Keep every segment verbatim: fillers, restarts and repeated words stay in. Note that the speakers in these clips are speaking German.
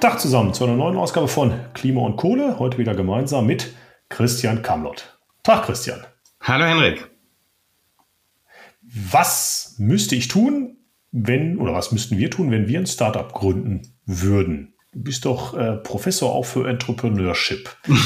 Tag zusammen zu einer neuen Ausgabe von Klima und Kohle. Heute wieder gemeinsam mit Christian Kamlott. Tag, Christian. Hallo, Henrik. Was müsste ich tun, wenn, oder was müssten wir tun, wenn wir ein Startup gründen würden? Du bist doch äh, Professor auch für Entrepreneurship.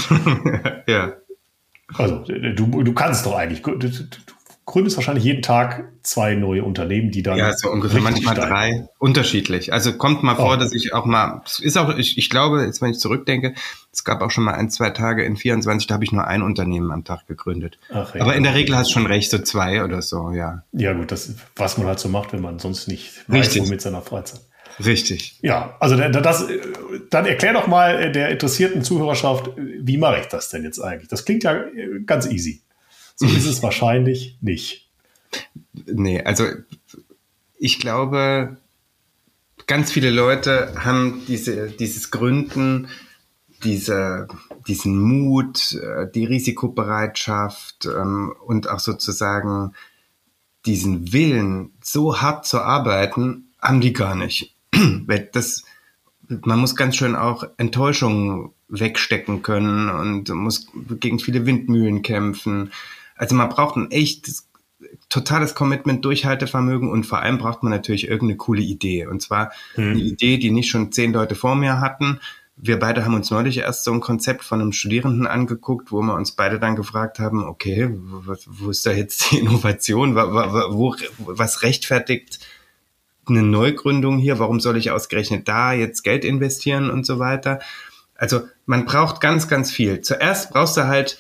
Ja. Also, du, du kannst doch eigentlich, du, du gründest wahrscheinlich jeden Tag zwei neue Unternehmen, die dann. Ja, so ungefähr, manchmal steigen. drei, unterschiedlich. Also kommt mal vor, oh. dass ich auch mal, es ist auch, ich, ich glaube, jetzt wenn ich zurückdenke, es gab auch schon mal ein, zwei Tage in vierundzwanzig, da habe ich nur ein Unternehmen am Tag gegründet. Ach, ja, aber in der Regel hast du schon recht, so zwei oder so, ja. Ja gut, das, was man halt so macht, wenn man sonst nicht weiß, wo mit seiner Freizeit. Richtig. Ja, also das, dann erklär doch mal der interessierten Zuhörerschaft, wie mache ich das denn jetzt eigentlich? Das klingt ja ganz easy. So ist es wahrscheinlich nicht. Nee, also ich glaube, ganz viele Leute haben diese, dieses Gründen, diese, diesen Mut, die Risikobereitschaft ähm, und auch sozusagen diesen Willen, so hart zu arbeiten, haben die gar nicht. Das, man muss ganz schön auch Enttäuschungen wegstecken können und muss gegen viele Windmühlen kämpfen. Also man braucht ein echtes, totales Commitment, Durchhaltevermögen und vor allem braucht man natürlich irgendeine coole Idee. Und zwar hm. eine Idee, die nicht schon zehn Leute vor mir hatten. Wir beide haben uns neulich erst so ein Konzept von einem Studierenden angeguckt, wo wir uns beide dann gefragt haben, okay, wo, wo ist da jetzt die Innovation? Wo, wo, was rechtfertigt eine Neugründung hier? Warum soll ich ausgerechnet da jetzt Geld investieren und so weiter? Also man braucht ganz, ganz viel. Zuerst brauchst du halt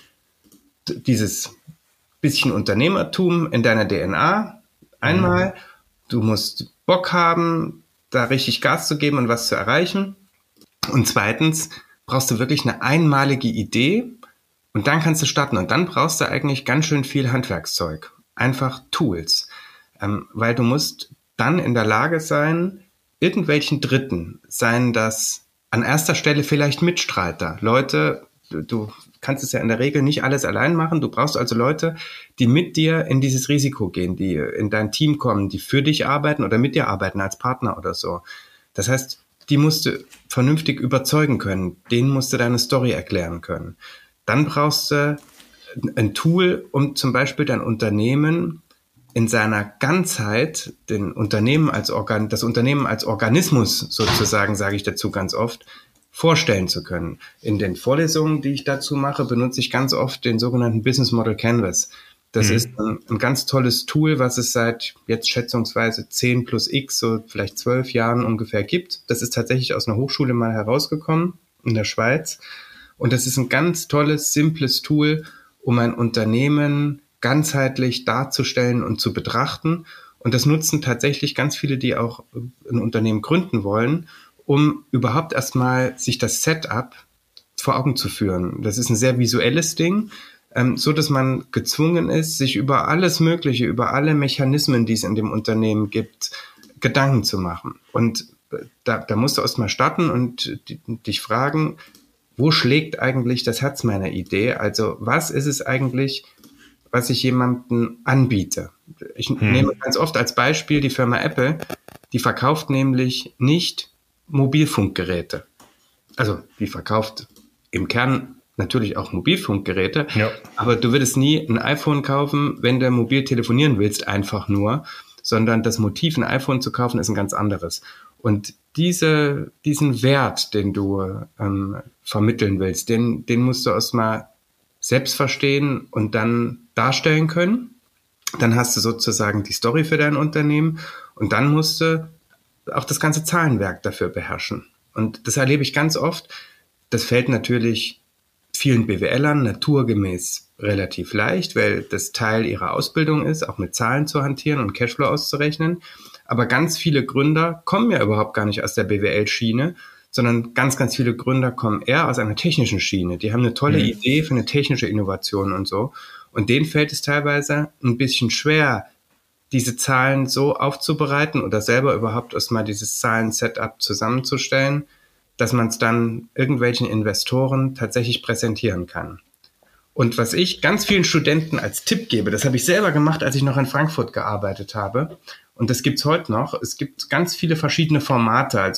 dieses bisschen Unternehmertum in deiner D N A. Einmal, mhm. du musst Bock haben, da richtig Gas zu geben und was zu erreichen. Und zweitens brauchst du wirklich eine einmalige Idee und dann kannst du starten. Und dann brauchst du eigentlich ganz schön viel Handwerkszeug. Einfach Tools. Ähm, weil du musst dann in der Lage sein, irgendwelchen Dritten, seien das an erster Stelle vielleicht Mitstreiter, Leute, du, du kannst es ja in der Regel nicht alles allein machen, du brauchst also Leute, die mit dir in dieses Risiko gehen, die in dein Team kommen, die für dich arbeiten oder mit dir arbeiten als Partner oder so. Das heißt, die musst du vernünftig überzeugen können, denen musst du deine Story erklären können. Dann brauchst du ein Tool, um zum Beispiel dein Unternehmen in seiner Ganzheit, den Unternehmen als Organ, das Unternehmen als Organismus sozusagen, sage ich dazu ganz oft, vorstellen zu können. In den Vorlesungen, die ich dazu mache, benutze ich ganz oft den sogenannten Business Model Canvas. Das mhm. ist ein, ein ganz tolles Tool, was es seit jetzt schätzungsweise zehn plus X, so vielleicht zwölf Jahren ungefähr gibt. Das ist tatsächlich aus einer Hochschule mal herausgekommen in der Schweiz. Und das ist ein ganz tolles, simples Tool, um ein Unternehmen ganzheitlich darzustellen und zu betrachten. Und das nutzen tatsächlich ganz viele, die auch ein Unternehmen gründen wollen, um überhaupt erstmal sich das Setup vor Augen zu führen. Das ist ein sehr visuelles Ding, ähm, so dass man gezwungen ist, sich über alles Mögliche, über alle Mechanismen, die es in dem Unternehmen gibt, Gedanken zu machen. Und da, da musst du erstmal starten und dich fragen, wo schlägt eigentlich das Herz meiner Idee? Also was ist es eigentlich, was ich jemandem anbiete? Ich hm. nehme ganz oft als Beispiel die Firma Apple, die verkauft nämlich nicht Mobilfunkgeräte. Also die verkauft im Kern natürlich auch Mobilfunkgeräte, ja. aber du würdest nie ein iPhone kaufen, wenn du mobil telefonieren willst, einfach nur, sondern das Motiv, ein iPhone zu kaufen, ist ein ganz anderes. Und diese, diesen Wert, den du ähm, vermitteln willst, den, den musst du erstmal selbst verstehen und dann darstellen können. Dann hast du sozusagen die Story für dein Unternehmen und dann musst du auch das ganze Zahlenwerk dafür beherrschen. Und das erlebe ich ganz oft. Das fällt natürlich vielen B W Lern naturgemäß relativ leicht, weil das Teil ihrer Ausbildung ist, auch mit Zahlen zu hantieren und Cashflow auszurechnen. Aber ganz viele Gründer kommen ja überhaupt gar nicht aus der B W L-Schiene, sondern ganz, ganz viele Gründer kommen eher aus einer technischen Schiene. Die haben eine tolle mhm. Idee für eine technische Innovation und so. Und denen fällt es teilweise ein bisschen schwer, diese Zahlen so aufzubereiten oder selber überhaupt erstmal dieses Zahlen-Setup zusammenzustellen, dass man es dann irgendwelchen Investoren tatsächlich präsentieren kann. Und was ich ganz vielen Studenten als Tipp gebe, das habe ich selber gemacht, als ich noch in Frankfurt gearbeitet habe, und das gibt's heute noch. Es gibt ganz viele verschiedene Formate. Also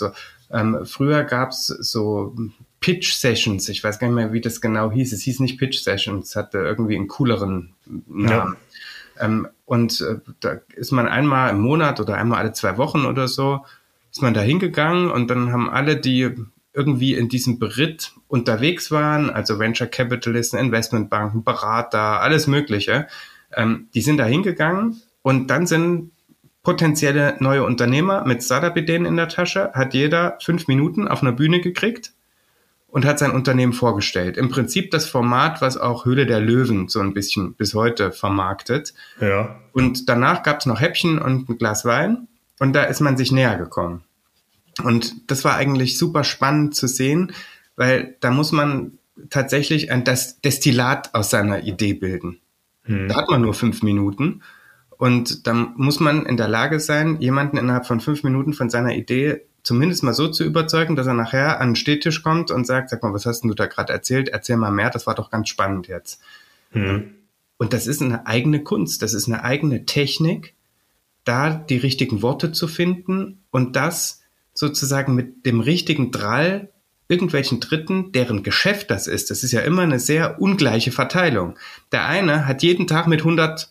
Ähm, früher gab es so Pitch-Sessions, ich weiß gar nicht mehr, wie das genau hieß. Es hieß nicht Pitch-Sessions, hatte irgendwie einen cooleren Namen. Ja. Ähm, und äh, da ist man einmal im Monat oder einmal alle zwei Wochen oder so, ist man da hingegangen und dann haben alle, die irgendwie in diesem Beritt unterwegs waren, also Venture Capitalisten, Investmentbanken, Berater, alles Mögliche, ähm, die sind da hingegangen und dann sind potenzielle neue Unternehmer mit Startup-Ideen in der Tasche, hat jeder fünf Minuten auf einer Bühne gekriegt und hat sein Unternehmen vorgestellt. Im Prinzip das Format, was auch Höhle der Löwen so ein bisschen bis heute vermarktet. Ja. Und danach gab es noch Häppchen und ein Glas Wein und da ist man sich näher gekommen. Und das war eigentlich super spannend zu sehen, weil da muss man tatsächlich ein Destillat aus seiner Idee bilden. Hm. Da hat man nur fünf Minuten und dann muss man in der Lage sein, jemanden innerhalb von fünf Minuten von seiner Idee zumindest mal so zu überzeugen, dass er nachher an den Stehtisch kommt und sagt, sag mal, was hast denn du da gerade erzählt? Erzähl mal mehr, das war doch ganz spannend jetzt. Hm. Und das ist eine eigene Kunst, das ist eine eigene Technik, da die richtigen Worte zu finden und das sozusagen mit dem richtigen Drall irgendwelchen Dritten, deren Geschäft das ist. Das ist ja immer eine sehr ungleiche Verteilung. Der eine hat jeden Tag mit hundert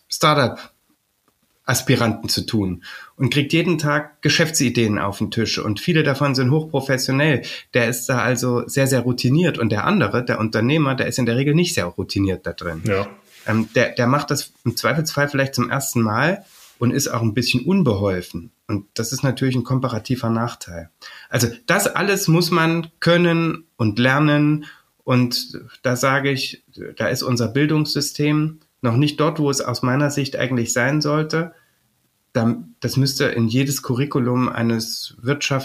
Startup-Aspiranten zu tun und kriegt jeden Tag Geschäftsideen auf den Tisch und viele davon sind hochprofessionell. Der ist da also sehr, sehr routiniert und der andere, der Unternehmer, der ist in der Regel nicht sehr routiniert da drin. Ja. Ähm, der, der macht das im Zweifelsfall vielleicht zum ersten Mal und ist auch ein bisschen unbeholfen. Und das ist natürlich ein komparativer Nachteil. Also das alles muss man können und lernen. Und da sage ich, da ist unser Bildungssystem noch nicht dort, wo es aus meiner Sicht eigentlich sein sollte. Das müsste in jedes Curriculum eines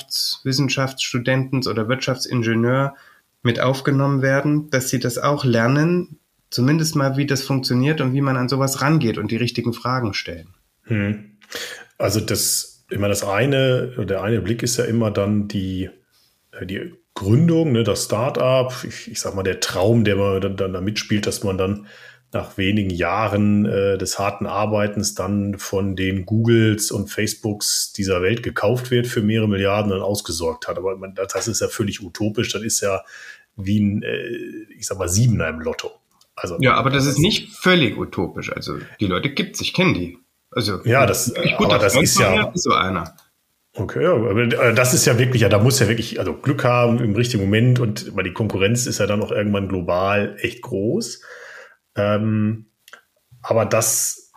Wirtschaftswissenschaftsstudenten oder Wirtschaftsingenieur mit aufgenommen werden, dass sie das auch lernen, zumindest mal, wie das funktioniert und wie man an sowas rangeht und die richtigen Fragen stellen. Hm. Also das, immer das eine, der eine Blick ist ja immer dann die, die Gründung, ne, das Start-up, ich, ich sag mal der Traum, der man dann, dann da mitspielt, dass man dann nach wenigen Jahren äh, des harten Arbeitens dann von den Googles und Facebooks dieser Welt gekauft wird für mehrere Milliarden und ausgesorgt hat. Aber man, das ist ja völlig utopisch, das ist ja wie ein, äh, ich sag mal, Siebener im Lotto. Also, ja, aber das ist nicht völlig utopisch. Also die Leute gibt's, ich kenne die. Also ja, das, aber das ist ja so einer. Okay, aber das ist ja wirklich, ja, da muss ja wirklich, also Glück haben im richtigen Moment und weil die Konkurrenz ist ja dann auch irgendwann global echt groß. Ähm, aber das,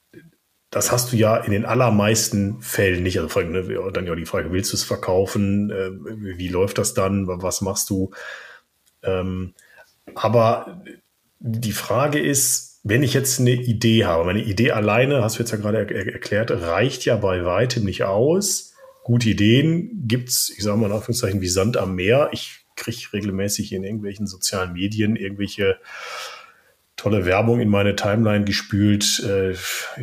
das hast du ja in den allermeisten Fällen nicht. Also ne, dann ja die Frage, willst du es verkaufen? Äh, wie läuft das dann? Was machst du? Ähm, aber die Frage ist, wenn ich jetzt eine Idee habe, meine Idee alleine, hast du jetzt ja gerade er- er- erklärt, reicht ja bei weitem nicht aus. Gute Ideen gibt's, ich sage mal in Anführungszeichen, wie Sand am Meer. Ich kriege regelmäßig in irgendwelchen sozialen Medien irgendwelche tolle Werbung in meine Timeline gespült. Äh,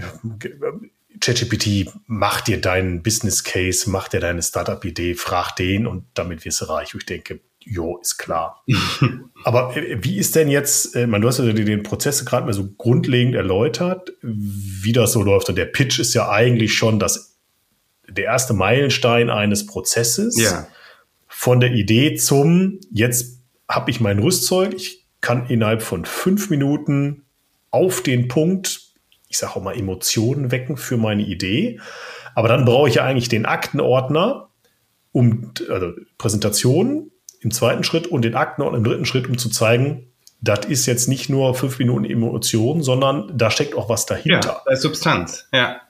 ChatGPT, mach dir deinen Business Case, mach dir deine Startup-Idee, frag den und damit wirst du reich. Ich denke, jo, ist klar. Aber äh, wie ist denn jetzt, äh, man, du hast ja den Prozess gerade mal so grundlegend erläutert, wie das so läuft. Und der Pitch ist ja eigentlich schon das, der erste Meilenstein eines Prozesses. Ja. Von der Idee zum, jetzt habe ich mein Rüstzeug, ich kann innerhalb von fünf Minuten auf den Punkt, ich sage auch mal, Emotionen wecken für meine Idee. Aber dann brauche ich ja eigentlich den Aktenordner, um, also Präsentation im zweiten Schritt und den Aktenordner im dritten Schritt, um zu zeigen, das ist jetzt nicht nur fünf Minuten Emotion, sondern da steckt auch was dahinter. Ja, da ist Substanz, ja.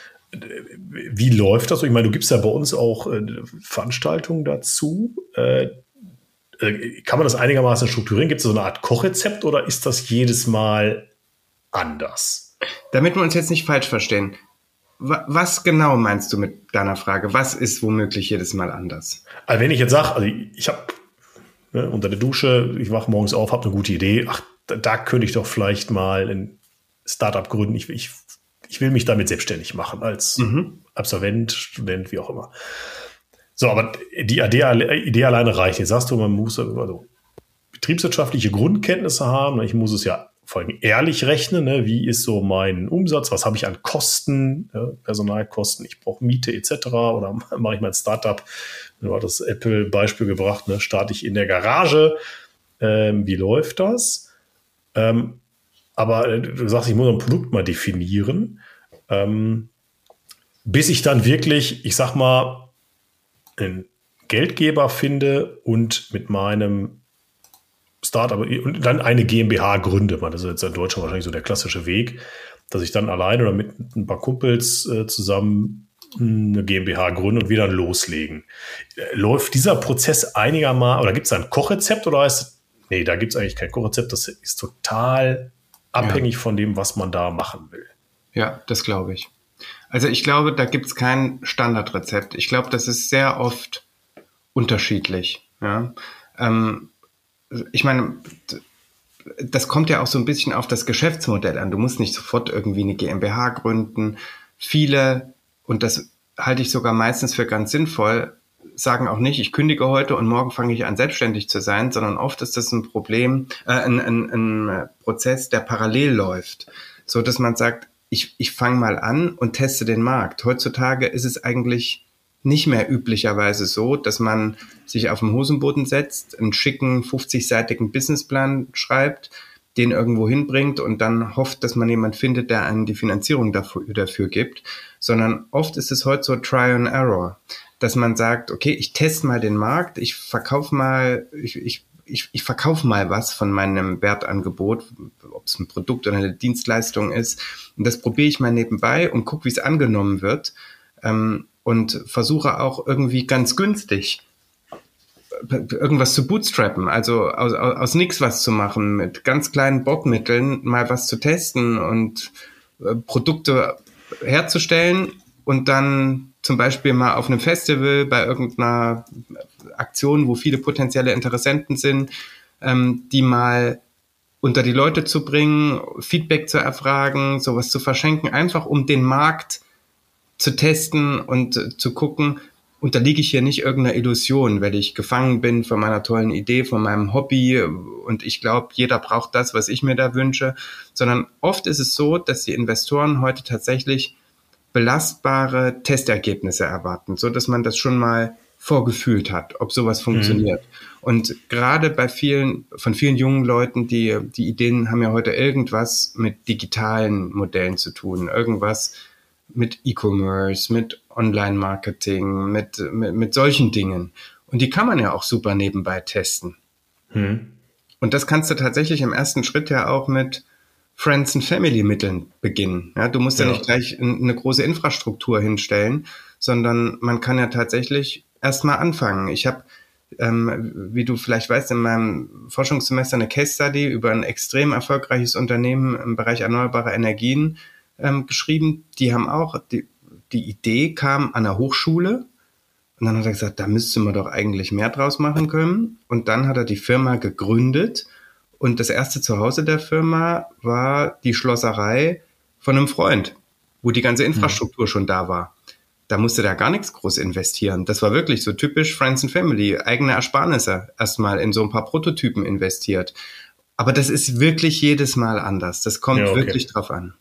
Wie läuft das? Ich meine, du gibst ja bei uns auch äh, Veranstaltungen dazu. Äh, äh, kann man das einigermaßen strukturieren? Gibt es so eine Art Kochrezept oder ist das jedes Mal anders? Damit wir uns jetzt nicht falsch verstehen, wa- was genau meinst du mit deiner Frage? Was ist womöglich jedes Mal anders? Also wenn ich jetzt sage, also ich, ich habe ne, unter der Dusche, ich wache morgens auf, habe eine gute Idee, ach, da, da könnte ich doch vielleicht mal ein Startup gründen. Ich, ich Ich will mich damit selbstständig machen, als mhm. Absolvent, Student, wie auch immer. So, aber die Idee, Idee alleine reicht. Jetzt sagst du, man muss also betriebswirtschaftliche Grundkenntnisse haben. Ich muss es ja vor allem ehrlich rechne, ne? Wie ist so mein Umsatz, was habe ich an Kosten, ja, Personalkosten, ich brauche Miete et cetera. Oder mache ich mein Startup, du hast das Apple-Beispiel gebracht, ne? Starte ich in der Garage, ähm, wie läuft das? Ähm, aber du sagst, ich muss ein Produkt mal definieren, ähm, bis ich dann wirklich, ich sag mal, einen Geldgeber finde und mit meinem Startup und dann eine GmbH gründe. Das ist jetzt in Deutschland wahrscheinlich so der klassische Weg, dass ich dann alleine oder mit ein paar Kumpels äh, zusammen eine GmbH gründe und wir dann loslegen. Läuft dieser Prozess einigermaßen, oder gibt es da ein Kochrezept oder heißt, nee, da gibt es eigentlich kein Kochrezept, das ist total abhängig ja. von dem, was man da machen will. Ja, das glaube ich. Also ich glaube, da gibt es kein Standardrezept. Ich glaube, das ist sehr oft unterschiedlich. Ja? Ähm, ich meine, das kommt ja auch so ein bisschen auf das Geschäftsmodell an. Du musst nicht sofort irgendwie eine GmbH gründen. Viele, und das halte ich sogar meistens für ganz sinnvoll, sagen auch nicht, ich kündige heute und morgen fange ich an, selbstständig zu sein, sondern oft ist das ein Problem, äh, ein, ein, ein Prozess, der parallel läuft. So, dass man sagt, ich, ich fange mal an und teste den Markt. Heutzutage ist es eigentlich nicht mehr üblicherweise so, dass man sich auf den Hosenboden setzt, einen schicken fünfzig-seitigen Businessplan schreibt, den irgendwo hinbringt und dann hofft, dass man jemand findet, der einen die Finanzierung dafür, dafür gibt, sondern oft ist es heute so Try and Error, dass man sagt, okay, ich teste mal den Markt, ich verkaufe mal, ich, ich, ich, ich verkaufe mal was von meinem Wertangebot, ob es ein Produkt oder eine Dienstleistung ist, und das probiere ich mal nebenbei und gucke, wie es angenommen wird, ähm, und versuche auch irgendwie ganz günstig irgendwas zu bootstrappen, also aus, aus, aus nichts was zu machen, mit ganz kleinen Bordmitteln mal was zu testen und äh, Produkte herzustellen und dann zum Beispiel mal auf einem Festival bei irgendeiner Aktion, wo viele potenzielle Interessenten sind, ähm, die mal unter die Leute zu bringen, Feedback zu erfragen, sowas zu verschenken, einfach um den Markt zu testen und äh, zu gucken, unterliege ich hier nicht irgendeiner Illusion, weil ich gefangen bin von meiner tollen Idee, von meinem Hobby und ich glaube, jeder braucht das, was ich mir da wünsche, sondern oft ist es so, dass die Investoren heute tatsächlich belastbare Testergebnisse erwarten, so dass man das schon mal vorgefühlt hat, ob sowas funktioniert. Mhm. Und gerade bei vielen, von vielen jungen Leuten, die, die Ideen haben ja heute irgendwas mit digitalen Modellen zu tun, irgendwas mit E-Commerce, mit Online-Marketing, mit, mit, mit solchen Dingen. Und die kann man ja auch super nebenbei testen. Hm. Und das kannst du tatsächlich im ersten Schritt ja auch mit Friends and Family Mitteln beginnen. Ja, du musst ja. ja nicht gleich eine große Infrastruktur hinstellen, sondern man kann ja tatsächlich erstmal anfangen. Ich habe, ähm, wie du vielleicht weißt, in meinem Forschungssemester eine Case Study über ein extrem erfolgreiches Unternehmen im Bereich erneuerbare Energien ähm, geschrieben. Die haben auch, die, die Idee kam an der Hochschule und dann hat er gesagt, da müsste man doch eigentlich mehr draus machen können. Und dann hat er die Firma gegründet und das erste Zuhause der Firma war die Schlosserei von einem Freund, wo die ganze Infrastruktur mhm. schon da war. Da musste der gar nichts groß investieren. Das war wirklich so typisch Friends and Family, eigene Ersparnisse erstmal in so ein paar Prototypen investiert. Aber das ist wirklich jedes Mal anders. Das kommt ja, okay. wirklich drauf an.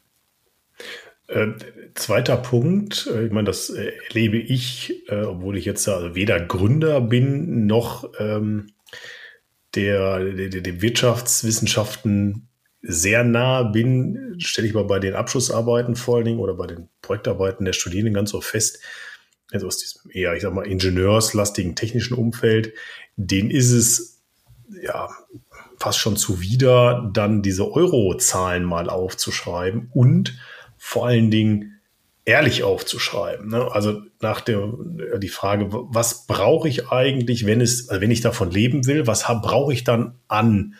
Äh, zweiter Punkt, äh, ich meine, das äh, erlebe ich, äh, obwohl ich jetzt also weder Gründer bin, noch ähm, der, der, der, der Wirtschaftswissenschaften sehr nah bin, stelle ich mal bei den Abschlussarbeiten vor allen Dingen oder bei den Projektarbeiten der Studierenden ganz oft fest, also aus diesem eher, ich sag mal, ingenieurslastigen technischen Umfeld, denen ist es ja fast schon zuwider, dann diese Eurozahlen mal aufzuschreiben und vor allen Dingen ehrlich aufzuschreiben. Ne? Also nach der die Frage, was brauche ich eigentlich, wenn es, also wenn ich davon leben will, was hab, brauche ich dann an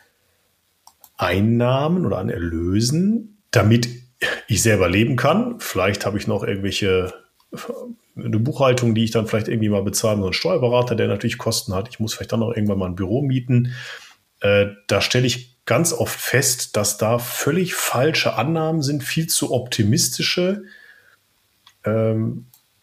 Einnahmen oder an Erlösen, damit ich selber leben kann. Vielleicht habe ich noch irgendwelche eine Buchhaltung, die ich dann vielleicht irgendwie mal bezahle, so einen Steuerberater, der natürlich Kosten hat. Ich muss vielleicht dann noch irgendwann mal ein Büro mieten. Äh, da stelle ich ganz oft fest, dass da völlig falsche Annahmen sind, viel zu optimistische. Ähm,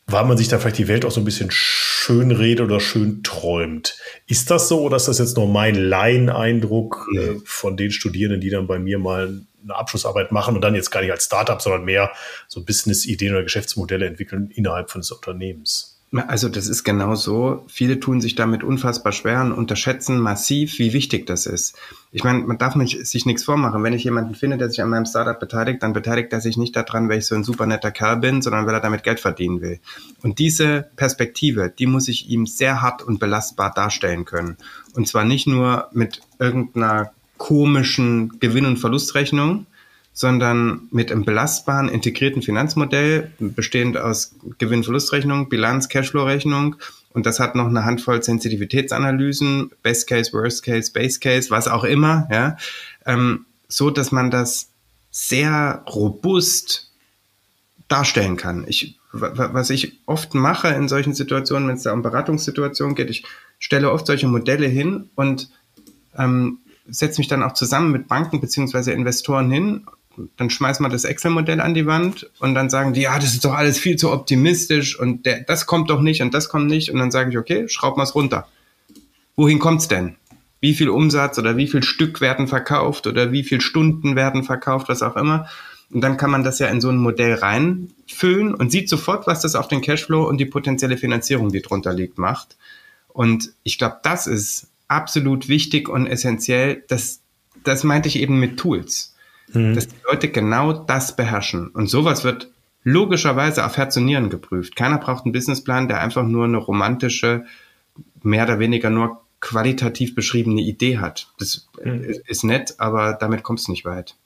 weil man sich da vielleicht die Welt auch so ein bisschen schön redet oder schön träumt. Ist das so oder ist das jetzt nur mein Laieneindruck Mhm. äh, von den Studierenden, die dann bei mir mal eine Abschlussarbeit machen und dann jetzt gar nicht als Startup, sondern mehr so Business-Ideen oder Geschäftsmodelle entwickeln innerhalb von des Unternehmens? Also das ist genau so. Viele tun sich damit unfassbar schwer und unterschätzen massiv, wie wichtig das ist. Ich meine, man darf nicht, sich nichts vormachen. Wenn ich jemanden finde, der sich an meinem Startup beteiligt, dann beteiligt er sich nicht daran, weil ich so ein super netter Kerl bin, sondern weil er damit Geld verdienen will. Und diese Perspektive, die muss ich ihm sehr hart und belastbar darstellen können. Und zwar nicht nur mit irgendeiner komischen Gewinn- und Verlustrechnung, sondern mit einem belastbaren, integrierten Finanzmodell, bestehend aus Gewinn-Verlustrechnung, Bilanz, Cashflow-Rechnung, und das hat noch eine Handvoll Sensitivitätsanalysen, Best Case, Worst Case, Base Case, was auch immer, ja, ähm, so, dass man das sehr robust darstellen kann. Ich, was ich oft mache in solchen Situationen, wenn es da um Beratungssituationen geht, ich stelle oft solche Modelle hin und ähm, setze mich dann auch zusammen mit Banken beziehungsweise Investoren hin. Dann schmeißen wir das Excel-Modell an die Wand und dann sagen die, ja, das ist doch alles viel zu optimistisch und der, das kommt doch nicht und das kommt nicht. Und dann sage ich, okay, schraub mal es runter. Wohin kommt's denn? Wie viel Umsatz oder wie viel Stück werden verkauft oder wie viel Stunden werden verkauft, was auch immer. Und dann kann man das ja in so ein Modell reinfüllen und sieht sofort, was das auf den Cashflow und die potenzielle Finanzierung, die drunter liegt, macht. Und ich glaube, das ist absolut wichtig und essentiell. Das, das meinte ich eben mit Tools. Mhm. Dass die Leute genau das beherrschen. Und sowas wird logischerweise auf Herz und Nieren geprüft. Keiner braucht einen Businessplan, der einfach nur eine romantische, mehr oder weniger nur qualitativ beschriebene Idee hat. Das mhm. ist nett, aber damit kommst du nicht weit.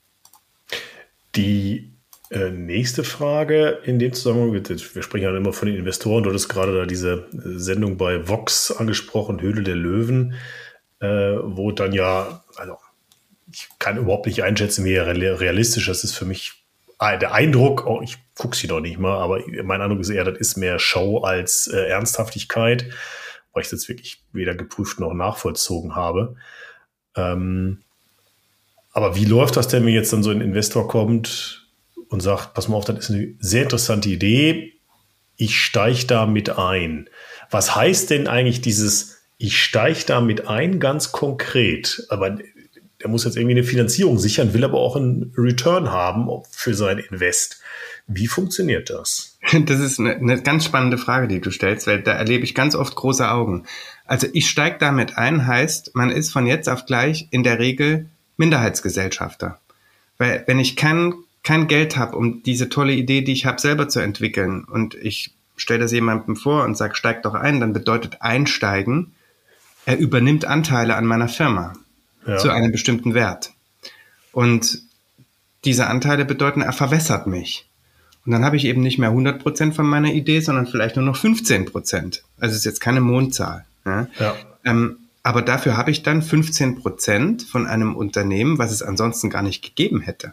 Die äh, nächste Frage in dem Zusammenhang, wir sprechen ja immer von den Investoren, du hattest gerade da diese Sendung bei Vox angesprochen, Höhle der Löwen, äh, wo dann ja, also ich kann überhaupt nicht einschätzen, wie realistisch das ist für mich. Der Eindruck, oh, ich gucke sie doch nicht mal, aber mein Eindruck ist eher, das ist mehr Show als äh, Ernsthaftigkeit, weil ich das wirklich weder geprüft noch nachvollzogen habe. Ähm, aber wie läuft das denn, wenn jetzt dann so ein Investor kommt und sagt, pass mal auf, das ist eine sehr interessante Idee, ich steige da mit ein. Was heißt denn eigentlich dieses, ich steige da mit ein, ganz konkret? Aber der muss jetzt irgendwie eine Finanzierung sichern, will aber auch einen Return haben für sein Invest. Wie funktioniert das? Das ist eine, eine ganz spannende Frage, die du stellst, weil da erlebe ich ganz oft große Augen. Also ich steige damit ein, heißt, man ist von jetzt auf gleich in der Regel Minderheitsgesellschafter. Weil wenn ich kein, kein Geld habe, um diese tolle Idee, die ich habe, selber zu entwickeln und ich stelle das jemandem vor und sage, steig doch ein, dann bedeutet einsteigen, er übernimmt Anteile an meiner Firma. Ja. Zu einem bestimmten Wert. Und diese Anteile bedeuten, er verwässert mich. Und dann habe ich eben nicht mehr hundert Prozent von meiner Idee, sondern vielleicht nur noch fünfzehn Prozent. Also es ist jetzt keine Mondzahl. Ja? Ja. Ähm, aber dafür habe ich dann fünfzehn Prozent von einem Unternehmen, was es ansonsten gar nicht gegeben hätte.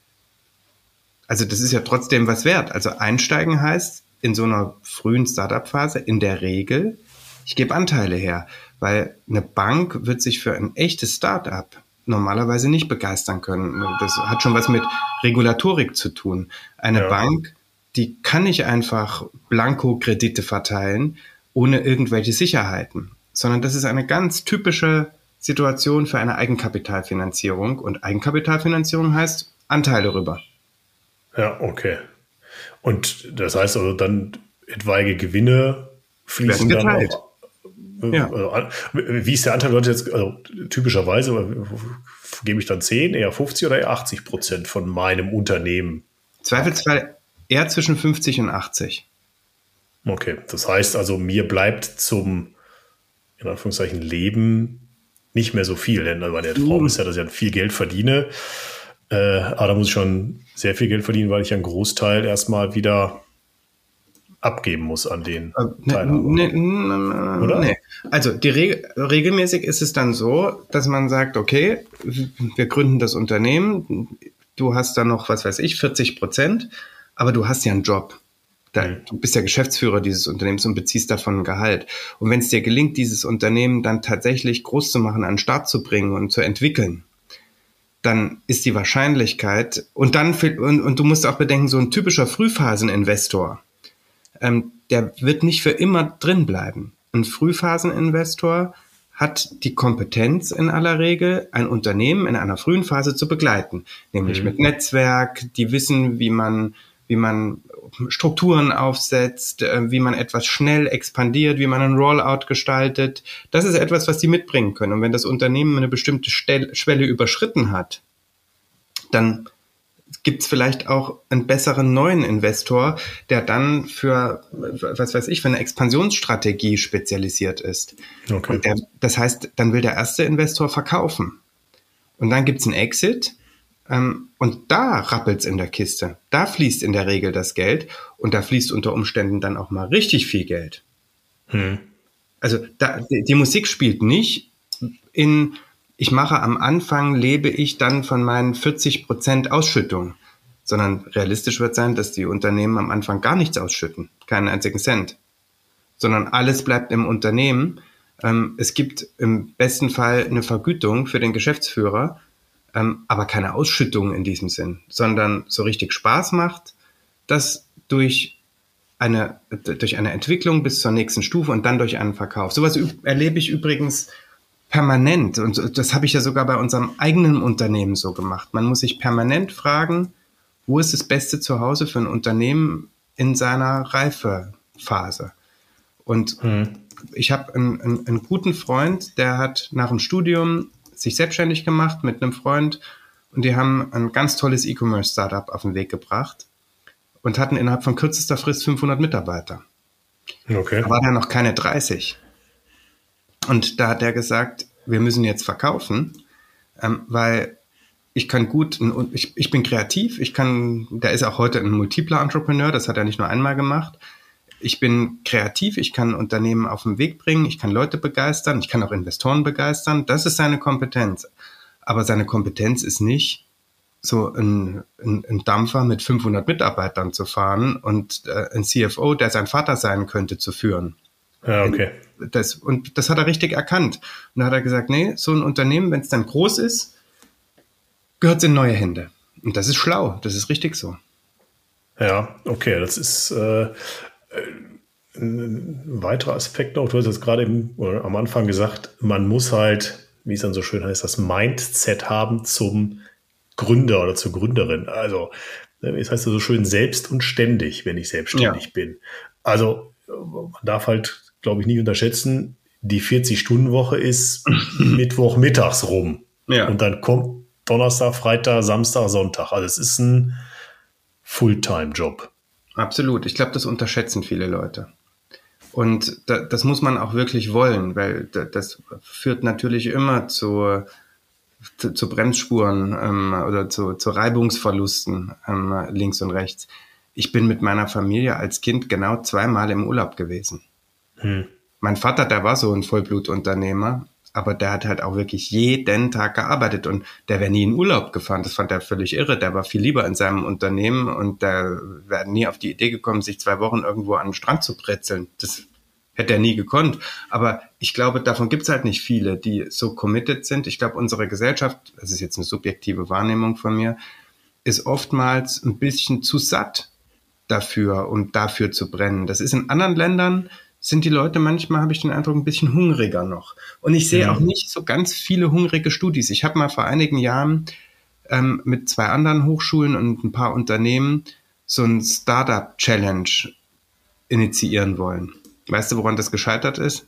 Also das ist ja trotzdem was wert. Also einsteigen heißt in so einer frühen Startup-Phase in der Regel, ich gebe Anteile her. Weil eine Bank wird sich für ein echtes Start-up normalerweise nicht begeistern können. Das hat schon was mit Regulatorik zu tun. Eine ja. Bank, die kann nicht einfach Blankokredite verteilen, ohne irgendwelche Sicherheiten. Sondern das ist eine ganz typische Situation für eine Eigenkapitalfinanzierung. Und Eigenkapitalfinanzierung heißt Anteile rüber. Ja, okay. Und das heißt also dann etwaige Gewinne fließen dann auch. Ja. Wie ist der Anteil Leute jetzt, also typischerweise, gebe ich dann zehn, eher fünfzig oder eher achtzig Prozent von meinem Unternehmen? Zweifelsfall eher zwischen fünfzig und achtzig. Okay, das heißt also, mir bleibt zum, in Anführungszeichen, Leben nicht mehr so viel, denn also der Traum ist ja, dass ich dann viel Geld verdiene, äh, aber da muss ich schon sehr viel Geld verdienen, weil ich einen Großteil erstmal wieder abgeben muss an den äh, Teilhaber. Ne, ne, Oder? Nee. Also die Re- regelmäßig ist es dann so, dass man sagt, okay, wir gründen das Unternehmen, du hast dann noch, was weiß ich, vierzig Prozent, aber du hast ja einen Job. Da, mhm. Du bist ja Geschäftsführer dieses Unternehmens und beziehst davon ein Gehalt. Und wenn es dir gelingt, dieses Unternehmen dann tatsächlich groß zu machen, an den Start zu bringen und zu entwickeln, dann ist die Wahrscheinlichkeit, und dann und, und du musst auch bedenken, so ein typischer Frühphaseninvestor, der wird nicht für immer drin bleiben. Ein Frühphaseninvestor hat die Kompetenz in aller Regel, ein Unternehmen in einer frühen Phase zu begleiten, nämlich mhm. mit Netzwerk, die wissen, wie man, wie man Strukturen aufsetzt, wie man etwas schnell expandiert, wie man einen Rollout gestaltet. Das ist etwas, was die mitbringen können. Und wenn das Unternehmen eine bestimmte Schwelle überschritten hat, dann gibt es vielleicht auch einen besseren neuen Investor, der dann für, was weiß ich, für eine Expansionsstrategie spezialisiert ist. Okay. Und der, das heißt, dann will der erste Investor verkaufen. Und dann gibt es einen Exit. Ähm, und da rappelt's in der Kiste. Da fließt in der Regel das Geld. Und da fließt unter Umständen dann auch mal richtig viel Geld. Hm. Also da, die, die Musik spielt nicht in... Ich mache am Anfang, lebe ich dann von meinen vierzig Prozent Ausschüttung, sondern realistisch wird sein, dass die Unternehmen am Anfang gar nichts ausschütten, keinen einzigen Cent, sondern alles bleibt im Unternehmen. Ähm, es gibt im besten Fall eine Vergütung für den Geschäftsführer, ähm, aber keine Ausschüttung in diesem Sinn, sondern so richtig Spaß macht, das durch eine, durch eine Entwicklung bis zur nächsten Stufe und dann durch einen Verkauf. Sowas erlebe ich übrigens permanent. Und das habe ich ja sogar bei unserem eigenen Unternehmen so gemacht. Man muss sich permanent fragen, wo ist das beste Zuhause für ein Unternehmen in seiner Reifephase? Und hm. ich habe einen, einen, einen guten Freund, der hat nach dem Studium sich selbstständig gemacht mit einem Freund und die haben ein ganz tolles E-Commerce-Startup auf den Weg gebracht und hatten innerhalb von kürzester Frist fünfhundert Mitarbeiter. Okay. Da war der noch keine dreißig. Und da hat er gesagt, wir müssen jetzt verkaufen, ähm, weil ich kann gut, ich, ich bin kreativ, ich kann, der ist auch heute ein multipler Entrepreneur, das hat er nicht nur einmal gemacht. Ich bin kreativ, ich kann Unternehmen auf den Weg bringen, ich kann Leute begeistern, ich kann auch Investoren begeistern, das ist seine Kompetenz. Aber seine Kompetenz ist nicht, so ein, ein, ein Dampfer mit fünfhundert Mitarbeitern zu fahren und äh, ein C F O, der sein Vater sein könnte, zu führen. Ja, okay. Das, und das hat er richtig erkannt. Und da hat er gesagt, nee, so ein Unternehmen, wenn es dann groß ist, gehört es in neue Hände. Und das ist schlau, das ist richtig so. Ja, okay, das ist äh, ein weiterer Aspekt noch. Du hast jetzt gerade im, oder am Anfang gesagt, man muss halt, wie es dann so schön heißt, das Mindset haben zum Gründer oder zur Gründerin. Also, es heißt so schön selbst und ständig, wenn ich selbstständig ja. bin. Also, man darf halt, glaube ich, nicht unterschätzen, die vierzig-Stunden-Woche ist Mittwoch mittags rum. Ja. Und dann kommt Donnerstag, Freitag, Samstag, Sonntag. Also es ist ein Fulltime-Job. Absolut. Ich glaube, das unterschätzen viele Leute. Und da, das muss man auch wirklich wollen, weil da, das führt natürlich immer zu, zu, zu Bremsspuren ähm, oder zu, zu Reibungsverlusten ähm, links und rechts. Ich bin mit meiner Familie als Kind genau zweimal im Urlaub gewesen. Hm. Mein Vater, der war so ein Vollblutunternehmer, aber der hat halt auch wirklich jeden Tag gearbeitet und der wäre nie in Urlaub gefahren. Das fand er völlig irre. Der war viel lieber in seinem Unternehmen und der wäre nie auf die Idee gekommen, sich zwei Wochen irgendwo an den Strand zu brezeln. Das hätte er nie gekonnt. Aber ich glaube, davon gibt es halt nicht viele, die so committed sind. Ich glaube, unsere Gesellschaft, das ist jetzt eine subjektive Wahrnehmung von mir, ist oftmals ein bisschen zu satt dafür und dafür zu brennen. Das ist in anderen Ländern, sind die Leute manchmal, habe ich den Eindruck, ein bisschen hungriger noch. Und ich sehe ja. auch nicht so ganz viele hungrige Studis. Ich habe mal vor einigen Jahren ähm, mit zwei anderen Hochschulen und ein paar Unternehmen so ein Startup-Challenge initiieren wollen. Weißt du, woran das gescheitert ist?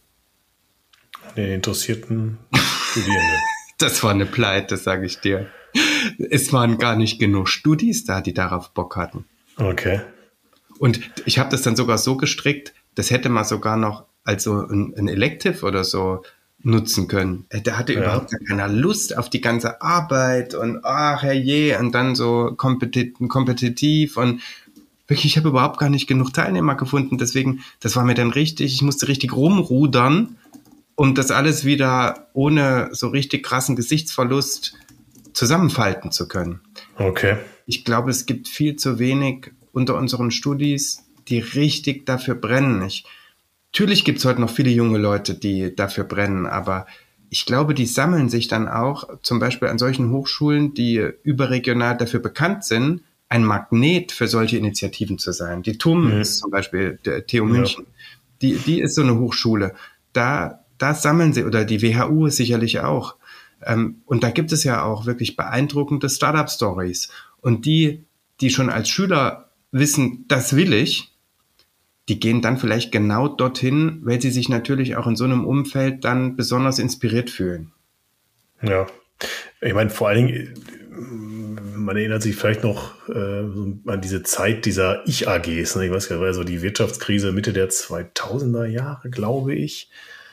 Den interessierten Studierenden. Das war eine Pleite, sage ich dir. Es waren gar nicht genug Studis da, die darauf Bock hatten. Okay. Und ich habe das dann sogar so gestrickt, das hätte man sogar noch als so ein, ein Elective oder so nutzen können. Der hatte ja. überhaupt keine Lust auf die ganze Arbeit und ach herrje und dann so kompetit- kompetitiv und wirklich, ich habe überhaupt gar nicht genug Teilnehmer gefunden. Deswegen, das war mir dann richtig, ich musste richtig rumrudern, um das alles wieder ohne so richtig krassen Gesichtsverlust zusammenfalten zu können. Okay. Ich glaube, es gibt viel zu wenig unter unseren Studis, die richtig dafür brennen. Ich, natürlich gibt es heute noch viele junge Leute, die dafür brennen, aber ich glaube, die sammeln sich dann auch, zum Beispiel an solchen Hochschulen, die überregional dafür bekannt sind, ein Magnet für solche Initiativen zu sein. Die T U M mhm. ist zum Beispiel, der T U München, ja. die, die ist so eine Hochschule. Da, da sammeln sie, oder die W H U sicherlich auch. Ähm, und da gibt es ja auch wirklich beeindruckende Startup-Stories. Und die, die schon als Schüler wissen, das will ich, die gehen dann vielleicht genau dorthin, weil sie sich natürlich auch in so einem Umfeld dann besonders inspiriert fühlen. Ja, ich meine, vor allen Dingen, man erinnert sich vielleicht noch äh, an diese Zeit dieser Ich-A Gs. Ne? Ich weiß gar nicht, war so die Wirtschaftskrise Mitte der zweitausender Jahre, glaube ich.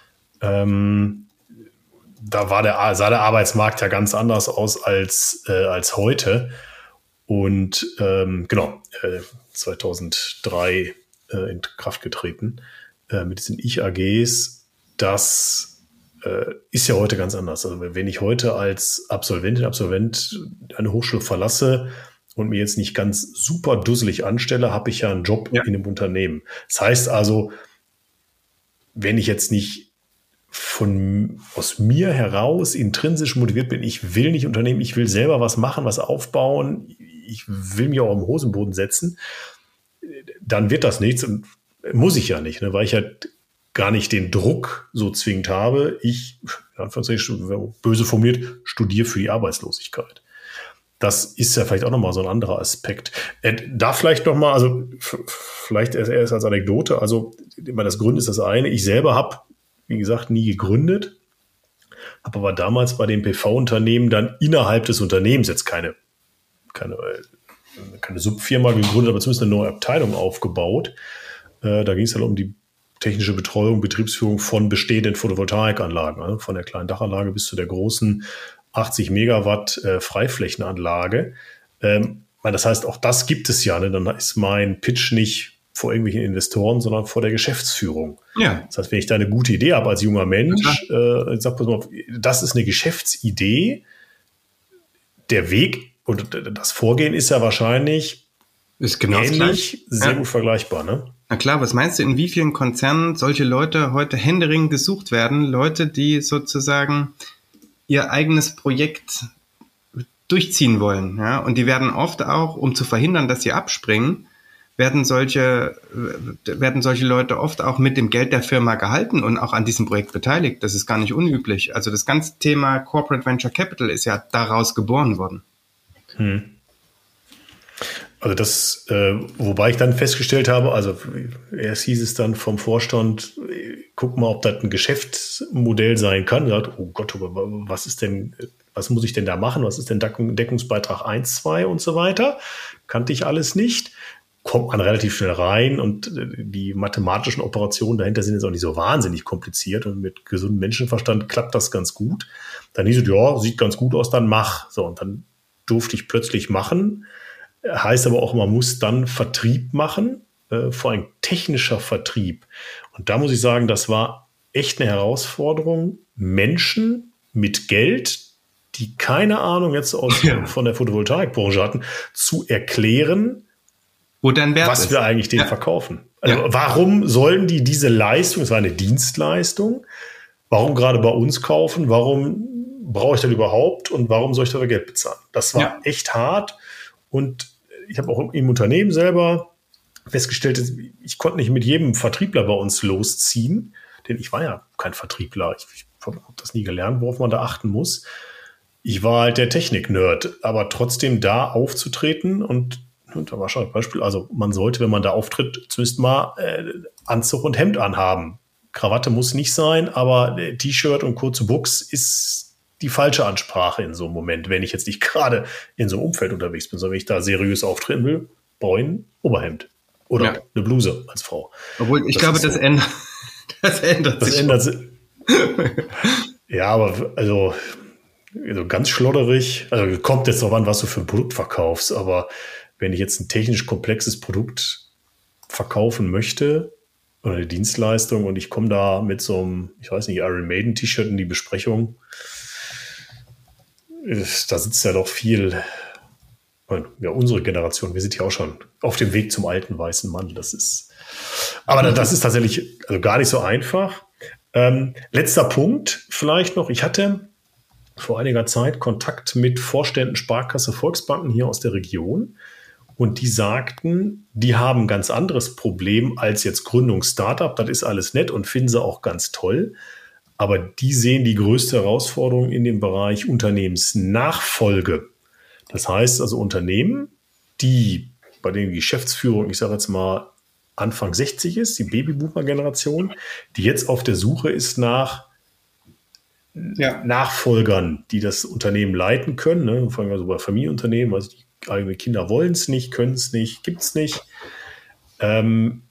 Ähm, da war der, sah der Arbeitsmarkt ja ganz anders aus als, äh, als heute. Und ähm, genau, äh, zweitausenddrei äh, in Kraft getreten äh, mit diesen Ich-A Gs. Das äh, ist ja heute ganz anders. Also wenn ich heute als Absolventin, Absolvent eine Hochschule verlasse und mir jetzt nicht ganz super dusselig anstelle, habe ich ja einen Job ja. in einem Unternehmen. Das heißt also, wenn ich jetzt nicht von aus mir heraus intrinsisch motiviert bin, ich will nicht Unternehmen, ich will selber was machen, was aufbauen, ich will mich auch am Hosenboden setzen, dann wird das nichts und muss ich ja nicht, ne, weil ich halt gar nicht den Druck so zwingend habe. Ich, böse formuliert, studiere für die Arbeitslosigkeit. Das ist ja vielleicht auch nochmal so ein anderer Aspekt. Äh, da vielleicht nochmal, also f- vielleicht erst als Anekdote, also immer das Gründen ist das eine. Ich selber habe, wie gesagt, nie gegründet, habe aber damals bei dem P V-Unternehmen dann innerhalb des Unternehmens jetzt keine, keine, keine Subfirma gegründet, aber zumindest eine neue Abteilung aufgebaut. Äh, da ging es halt um die technische Betreuung, Betriebsführung von bestehenden Photovoltaikanlagen, also von der kleinen Dachanlage bis zu der großen achtzig Megawatt äh, Freiflächenanlage. Ähm, das heißt, auch das gibt es ja. Ne? Dann ist mein Pitch nicht vor irgendwelchen Investoren, sondern vor der Geschäftsführung. Ja. Das heißt, wenn ich da eine gute Idee habe als junger Mensch, äh, ich sag, pass mal, das ist eine Geschäftsidee. Der Weg und das Vorgehen ist ja wahrscheinlich ist genau ähnlich, sehr ja. gut vergleichbar. Ne? Na klar, was meinst du, in wie vielen Konzernen solche Leute heute händeringend gesucht werden? Leute, die sozusagen ihr eigenes Projekt durchziehen wollen. Ja? Und die werden oft auch, um zu verhindern, dass sie abspringen, werden solche, werden solche Leute oft auch mit dem Geld der Firma gehalten und auch an diesem Projekt beteiligt. Das ist gar nicht unüblich. Also das ganze Thema Corporate Venture Capital ist ja daraus geboren worden. Hm. Also das, äh, wobei ich dann festgestellt habe, also erst hieß es dann vom Vorstand, guck mal, ob das ein Geschäftsmodell sein kann. Sagt, oh Gott, was ist denn, was muss ich denn da machen? Was ist denn Deckungsbeitrag eins, zwei und so weiter? Kannte ich alles nicht. Kommt man relativ schnell rein und die mathematischen Operationen dahinter sind jetzt auch nicht so wahnsinnig kompliziert und mit gesundem Menschenverstand klappt das ganz gut. Dann hieß es, ja, sieht ganz gut aus, dann mach. So, und dann durfte ich plötzlich machen. Heißt aber auch, man muss dann Vertrieb machen, äh, vor allem technischer Vertrieb. Und da muss ich sagen, das war echt eine Herausforderung, Menschen mit Geld, die keine Ahnung jetzt aus, ja. von der Photovoltaikbranche hatten, zu erklären, wo dein Wert was ist. wir eigentlich denen ja. verkaufen. Also ja. warum sollen die diese Leistung, es war eine Dienstleistung, warum gerade bei uns kaufen, warum brauche ich das überhaupt und warum soll ich dafür Geld bezahlen? Das war ja. echt hart und ich habe auch im Unternehmen selber festgestellt, ich konnte nicht mit jedem Vertriebler bei uns losziehen, denn ich war ja kein Vertriebler. Ich, ich habe das nie gelernt, worauf man da achten muss. Ich war halt der Technik-Nerd, aber trotzdem da aufzutreten und Und da war schon ein Beispiel, also man sollte, wenn man da auftritt, zumindest mal äh, Anzug und Hemd anhaben. Krawatte muss nicht sein, aber äh, T-Shirt und kurze Buchs ist die falsche Ansprache in so einem Moment, wenn ich jetzt nicht gerade in so einem Umfeld unterwegs bin, sondern wenn ich da seriös auftreten will, brauche ich ein Oberhemd oder ja. eine Bluse als Frau. Obwohl, ich das glaube, das, so. ändert, das ändert das sich. Ändert sich. Ja, aber also, also ganz schlodderig, also kommt jetzt drauf an, was du für ein Produkt verkaufst, aber wenn ich jetzt ein technisch komplexes Produkt verkaufen möchte oder eine Dienstleistung und ich komme da mit so einem, ich weiß nicht, Iron Maiden T-Shirt in die Besprechung, da sitzt ja doch viel, ja, unsere Generation, wir sind ja auch schon auf dem Weg zum alten weißen Mann. Das ist, aber das ist tatsächlich also gar nicht so einfach. Ähm, letzter Punkt vielleicht noch. Ich hatte vor einiger Zeit Kontakt mit Vorständen Sparkasse Volksbanken hier aus der Region. Und die sagten, die haben ein ganz anderes Problem als jetzt Gründung Startup. Das ist alles nett und finden sie auch ganz toll. Aber die sehen die größte Herausforderung in dem Bereich Unternehmensnachfolge. Das heißt also Unternehmen, die bei denen die Geschäftsführung, ich sage jetzt mal, Anfang sechzig ist, die Babyboomer-Generation, die jetzt auf der Suche ist nach ja. Nachfolgern, die das Unternehmen leiten können. Ne? Vor allem also bei Familienunternehmen, also die eigenen Kinder wollen es nicht, können es nicht, gibt es nicht. Ähm,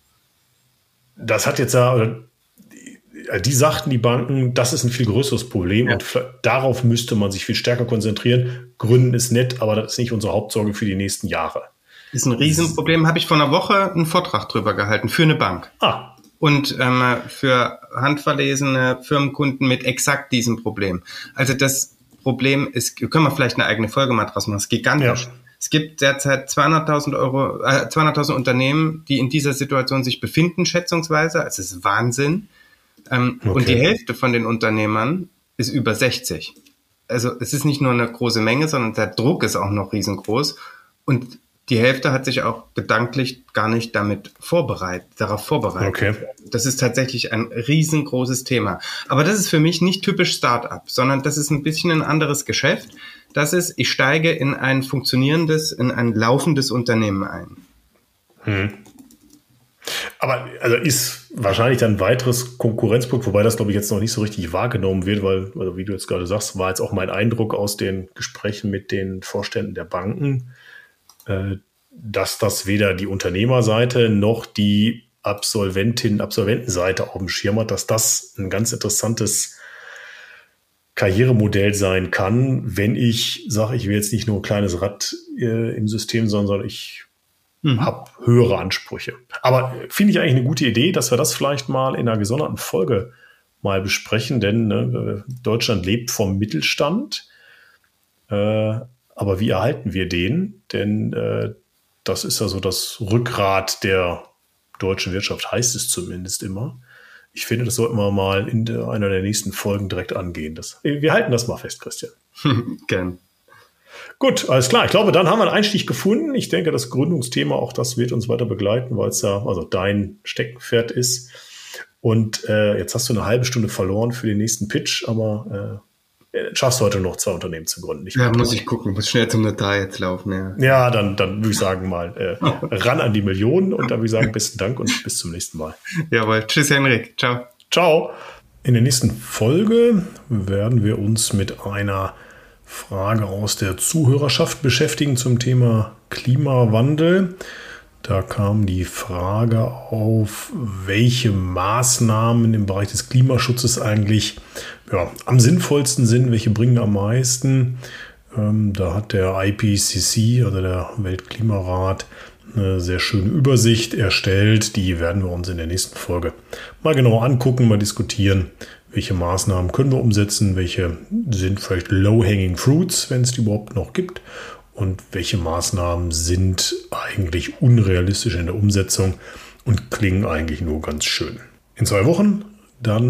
das hat jetzt ja, die, die sagten, die Banken, das ist ein viel größeres Problem ja. und darauf müsste man sich viel stärker konzentrieren. Gründen ist nett, aber das ist nicht unsere Hauptsorge für die nächsten Jahre. Das ist ein Riesenproblem. Habe ich vor einer Woche einen Vortrag drüber gehalten für eine Bank. Ah. Und ähm, für handverlesene Firmenkunden mit exakt diesem Problem. Also das Problem ist, können wir vielleicht eine eigene Folge mal draus machen, das ist gigantisch. Ja. Es gibt derzeit zweihunderttausend Euro, äh, zweihunderttausend Unternehmen, die in dieser Situation sich befinden, schätzungsweise. Also es ist Wahnsinn. Ähm, okay. Und die Hälfte von den Unternehmern ist über sechzig. Also es ist nicht nur eine große Menge, sondern der Druck ist auch noch riesengroß. Und die Hälfte hat sich auch gedanklich gar nicht damit vorbereitet, darauf vorbereitet. Okay. Das ist tatsächlich ein riesengroßes Thema. Aber das ist für mich nicht typisch Start-up, sondern das ist ein bisschen ein anderes Geschäft. Das ist, ich steige in ein funktionierendes, in ein laufendes Unternehmen ein. Hm. Aber also ist wahrscheinlich dann ein weiteres Konkurrenzprodukt, wobei das, glaube ich, jetzt noch nicht so richtig wahrgenommen wird, weil, also wie du jetzt gerade sagst, war jetzt auch mein Eindruck aus den Gesprächen mit den Vorständen der Banken, dass das weder die Unternehmerseite noch die Absolventin, Absolventenseite auf dem Schirm hat, dass das ein ganz interessantes Karrieremodell sein kann, wenn ich sage, ich will jetzt nicht nur ein kleines Rad äh, im System, sondern ich mhm. habe höhere Ansprüche. Aber finde ich eigentlich eine gute Idee, dass wir das vielleicht mal in einer gesonderten Folge mal besprechen, denn ne, Deutschland lebt vom Mittelstand. Äh, Aber wie erhalten wir den? Denn äh, das ist ja so das Rückgrat der deutschen Wirtschaft, heißt es zumindest immer. Ich finde, das sollten wir mal in der, einer der nächsten Folgen direkt angehen. Das, wir halten das mal fest, Christian. Gern. Gut, alles klar. Ich glaube, dann haben wir einen Einstieg gefunden. Ich denke, das Gründungsthema, auch das wird uns weiter begleiten, weil es ja also dein Steckenpferd ist. Und äh, jetzt hast du eine halbe Stunde verloren für den nächsten Pitch, aber äh, schaffst du heute noch zwei Unternehmen zu gründen. Ich ja, muss ich gucken, muss schnell zum Notar jetzt laufen. Ja, ja dann, dann würde ich sagen mal äh, ran an die Millionen und dann würde ich sagen, besten Dank und bis zum nächsten Mal. Jawohl, tschüss Henrik, ciao. Ciao. In der nächsten Folge werden wir uns mit einer Frage aus der Zuhörerschaft beschäftigen zum Thema Klimawandel. Da kam die Frage auf, welche Maßnahmen im Bereich des Klimaschutzes eigentlich ja, am sinnvollsten sind, welche bringen am meisten. Ähm, da hat der I P C C, also der Weltklimarat, eine sehr schöne Übersicht erstellt. Die werden wir uns in der nächsten Folge mal genauer angucken, mal diskutieren, welche Maßnahmen können wir umsetzen, welche sind vielleicht low-hanging fruits, wenn es die überhaupt noch gibt. Und welche Maßnahmen sind eigentlich unrealistisch in der Umsetzung und klingen eigentlich nur ganz schön. In zwei Wochen dann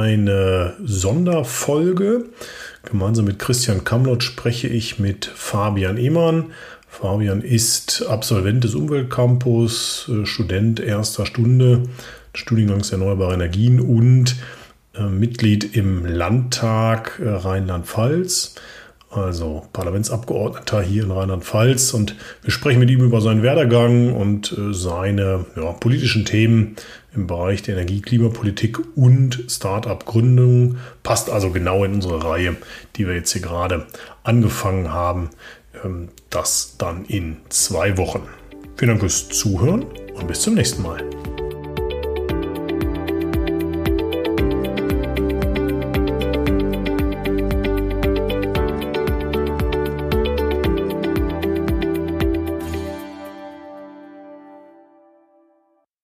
eine Sonderfolge. Gemeinsam mit Christian Kamlott spreche ich mit Fabian Ehmann. Fabian ist Absolvent des Umweltcampus, Student erster Stunde, Studiengangs Erneuerbare Energien und Mitglied im Landtag Rheinland-Pfalz. Also Parlamentsabgeordneter hier in Rheinland-Pfalz, und wir sprechen mit ihm über seinen Werdegang und äh, seine ja, politischen Themen im Bereich der Energie-, Klimapolitik und Start-up-Gründung. Passt also genau in unsere Reihe, die wir jetzt hier gerade angefangen haben. Ähm, das dann in zwei Wochen. Vielen Dank fürs Zuhören und bis zum nächsten Mal.